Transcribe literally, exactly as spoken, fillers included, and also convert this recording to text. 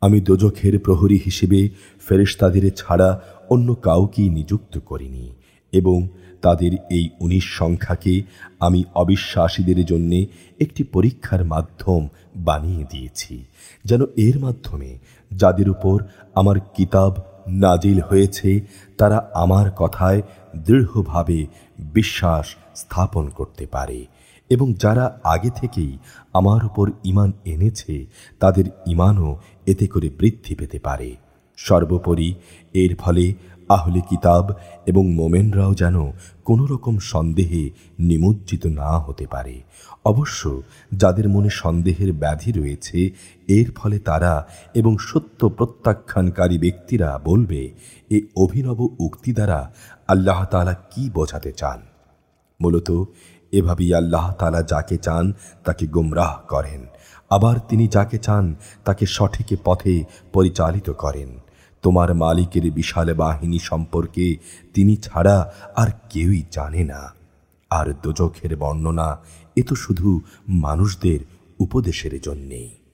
আমি দোজখের প্রহরী হিসেবে ফেরেশতাদের ছাড়া অন্য কাউকেই নিযুক্ত করিনি, এবং তাদের এই উনিশ সংখ্যাকে আমি অবিশ্বাসীদের জন্য একটি পরীক্ষার মাধ্যম বানিয়ে দিয়েছি, যেন এর মাধ্যমে যাদের উপর আমার কিতাব নাজিল হয়েছে তারা আমার কথায় দৃঢ়ভাবে বিশ্বাস স্থাপন করতে পারে, এবং যারা আগে থেকেই আমার উপর ঈমান এনেছে তাদের ঈমানও এতে করে বৃদ্ধি পেতে পারে। সর্বোপরি এর ফলে আহলে কিতাব এবং মোমেনরাও যেন কোনো রকম সন্দেহে নিমজ্জিত না হতে পারে। অবশ্য যাদের মনে সন্দেহের ব্যাধি রয়েছে, এর ফলে তারা এবং সত্য প্রত্যাখ্যানকারী ব্যক্তিরা বলবে, এ অভিনব উক্তি দ্বারা আল্লাহ তাআলা কি বোঝাতে চান। মূলত এভাবেই আল্লাহ তাআলা যাকে চান তাকে গুমরাহ করেন, আবার তিনি যাকে চান তাকে সঠিক পথে পরিচালিত করেন। তোমার মালিকের বিশাল বাহিনী সম্পর্কে তিনি ছাড়া আর কেউই জানে না। আর দোজখের বর্ণনা এ তো শুধু মানুষদের উপদেশের জন্যেই।